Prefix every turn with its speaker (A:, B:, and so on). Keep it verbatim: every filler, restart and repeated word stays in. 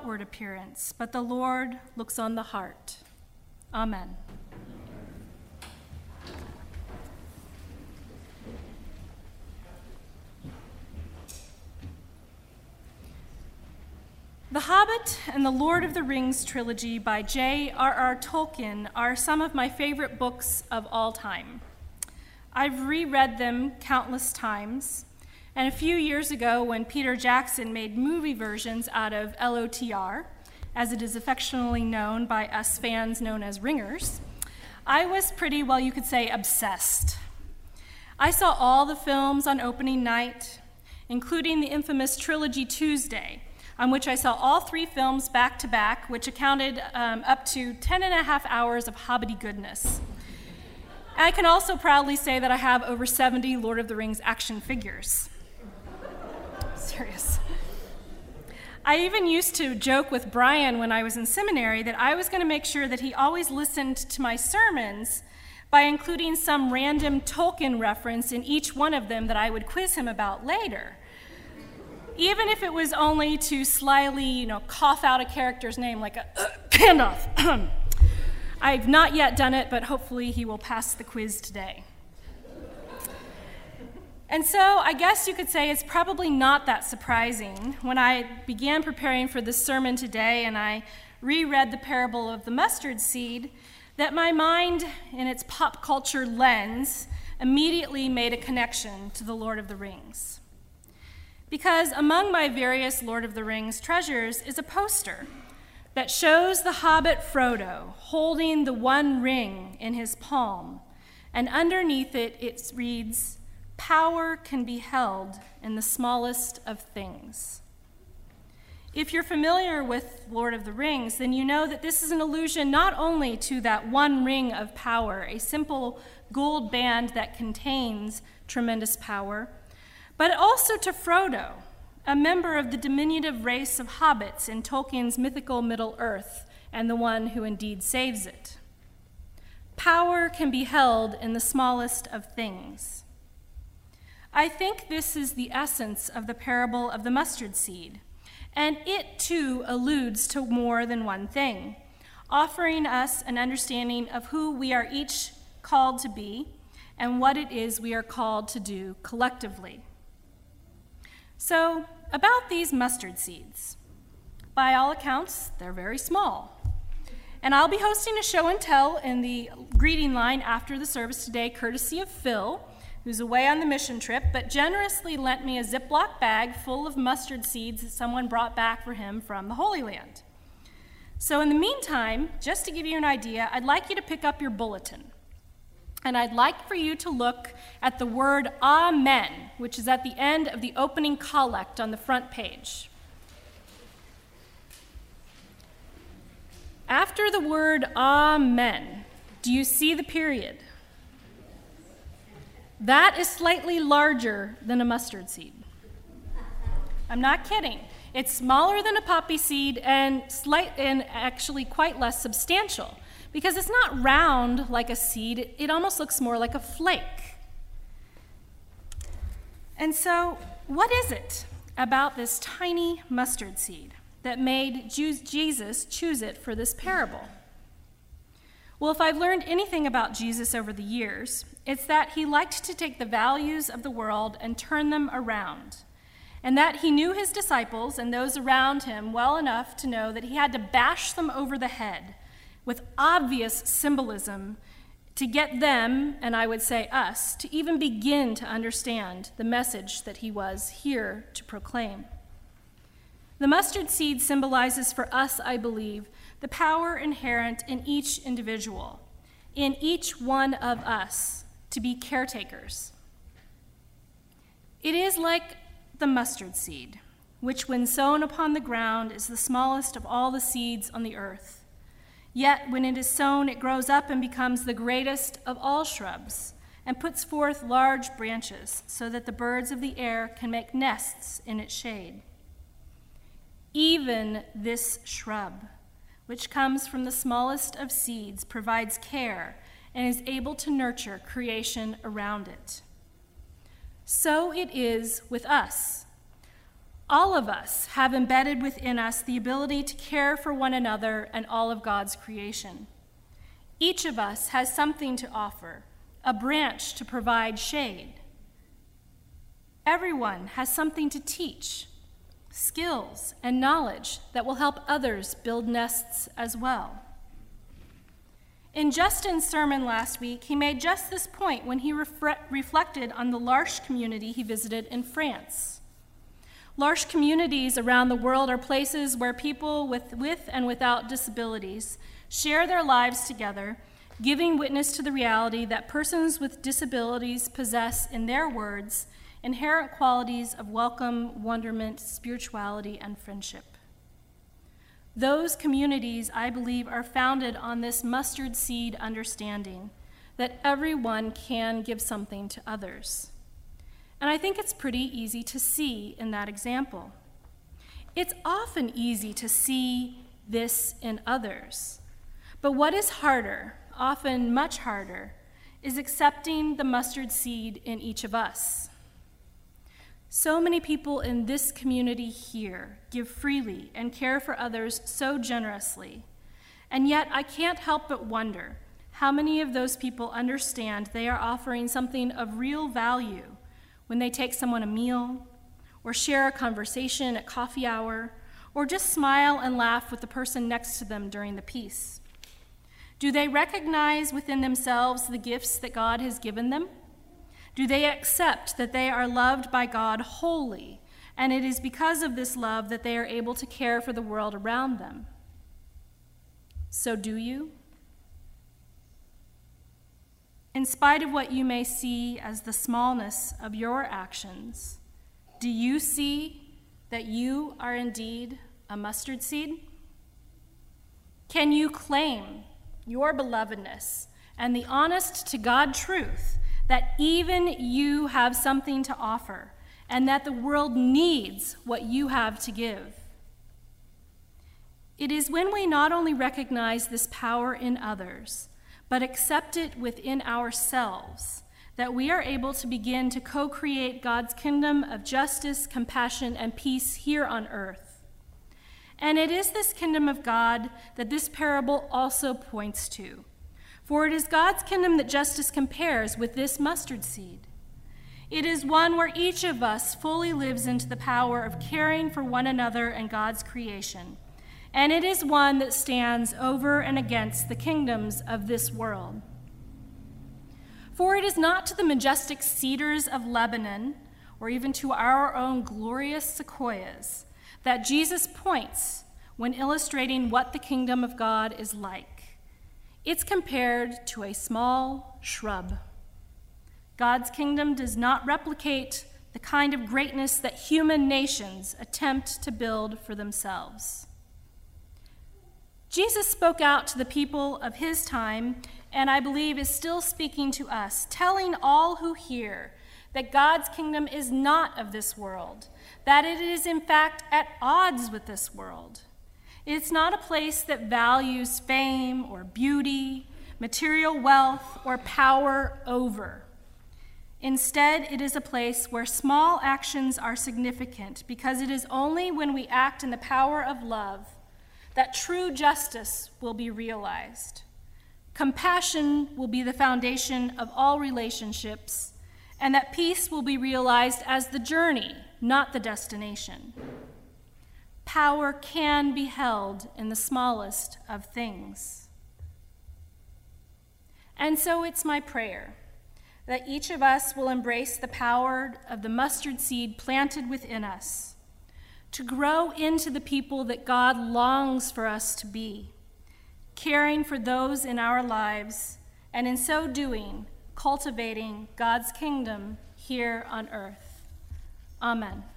A: outward appearance, but the Lord looks on the heart. Amen. The Hobbit and the Lord of the Rings trilogy by J R R Tolkien are some of my favorite books of all time. I've reread them countless times, and a few years ago when Peter Jackson made movie versions out of L O T R, as it is affectionately known by us fans known as Ringers, I was pretty, well, you could say, obsessed. I saw all the films on opening night, including the infamous Trilogy Tuesday, on which I saw all three films back to back, which accounted um, up to ten and a half hours of hobbity goodness. I can also proudly say that I have over seventy Lord of the Rings action figures. Serious. I even used to joke with Brian when I was in seminary that I was going to make sure that he always listened to my sermons by including some random Tolkien reference in each one of them that I would quiz him about later. Even if it was only to slyly, you know, cough out a character's name like a uh, Gandalf. I've not yet done it, but hopefully he will pass the quiz today. And so I guess you could say it's probably not that surprising when I began preparing for this sermon today and I reread the parable of the mustard seed that my mind, in its pop culture lens, immediately made a connection to the Lord of the Rings. Because among my various Lord of the Rings treasures is a poster that shows the hobbit Frodo holding the one ring in his palm, and underneath it, it reads, "Power can be held in the smallest of things." If you're familiar with Lord of the Rings, then you know that this is an allusion not only to that one ring of power, a simple gold band that contains tremendous power, but also to Frodo, a member of the diminutive race of hobbits in Tolkien's mythical Middle-earth, and the one who indeed saves it. Power can be held in the smallest of things. I think this is the essence of the parable of the mustard seed, and it too alludes to more than one thing, offering us an understanding of who we are each called to be and what it is we are called to do collectively. So, about these mustard seeds. By all accounts, they're very small. And I'll be hosting a show and tell in the greeting line after the service today, courtesy of Phil, who's away on the mission trip, but generously lent me a Ziploc bag full of mustard seeds that someone brought back for him from the Holy Land. So in the meantime, just to give you an idea, I'd like you to pick up your bulletin. And I'd like for you to look at the word Amen, which is at the end of the opening collect on the front page. After the word Amen, do you see the period? That is slightly larger than a mustard seed. I'm not kidding. It's smaller than a poppy seed and slight and actually quite less substantial. Because it's not round like a seed, it almost looks more like a flake. And so, what is it about this tiny mustard seed that made Jesus choose it for this parable? Well, if I've learned anything about Jesus over the years, it's that he liked to take the values of the world and turn them around, and that he knew his disciples and those around him well enough to know that he had to bash them over the head with obvious symbolism to get them, and I would say us, to even begin to understand the message that he was here to proclaim. The mustard seed symbolizes for us, I believe, the power inherent in each individual, in each one of us, to be caretakers. It is like the mustard seed, which when sown upon the ground is the smallest of all the seeds on the earth. Yet when it is sown, it grows up and becomes the greatest of all shrubs and puts forth large branches so that the birds of the air can make nests in its shade. Even this shrub, which comes from the smallest of seeds, provides care and is able to nurture creation around it. So it is with us. All of us have embedded within us the ability to care for one another and all of God's creation. Each of us has something to offer, a branch to provide shade. Everyone has something to teach, skills and knowledge that will help others build nests as well. In Justin's sermon last week, he made just this point when he refre- reflected on the L'Arche community he visited in France. L'Arche communities around the world are places where people with, with and without disabilities share their lives together, giving witness to the reality that persons with disabilities possess, in their words, inherent qualities of welcome, wonderment, spirituality, and friendship. Those communities, I believe, are founded on this mustard seed understanding that everyone can give something to others. And I think it's pretty easy to see in that example. It's often easy to see this in others. But what is harder, often much harder, is accepting the mustard seed in each of us. So many people in this community here give freely and care for others so generously. And yet I can't help but wonder how many of those people understand they are offering something of real value when they take someone a meal, or share a conversation at coffee hour, or just smile and laugh with the person next to them during the peace. Do they recognize within themselves the gifts that God has given them? Do they accept that they are loved by God wholly, and it is because of this love that they are able to care for the world around them? So do you? In spite of what you may see as the smallness of your actions, do you see that you are indeed a mustard seed? Can you claim your belovedness and the honest to God truth that even you have something to offer and that the world needs what you have to give? It is when we not only recognize this power in others, but accept it within ourselves, that we are able to begin to co-create God's kingdom of justice, compassion, and peace here on earth. And it is this kingdom of God that this parable also points to. For it is God's kingdom that justice compares with this mustard seed. It is one where each of us fully lives into the power of caring for one another and God's creation. And it is one that stands over and against the kingdoms of this world. For it is not to the majestic cedars of Lebanon, or even to our own glorious sequoias, that Jesus points when illustrating what the kingdom of God is like. It's compared to a small shrub. God's kingdom does not replicate the kind of greatness that human nations attempt to build for themselves. Jesus spoke out to the people of his time, and I believe is still speaking to us, telling all who hear that God's kingdom is not of this world, that it is in fact at odds with this world. It's not a place that values fame or beauty, material wealth, or power over. Instead, it is a place where small actions are significant, because it is only when we act in the power of love that true justice will be realized. Compassion will be the foundation of all relationships, and that peace will be realized as the journey, not the destination. Power can be held in the smallest of things. And so it's my prayer that each of us will embrace the power of the mustard seed planted within us, to grow into the people that God longs for us to be, caring for those in our lives, and in so doing, cultivating God's kingdom here on earth. Amen.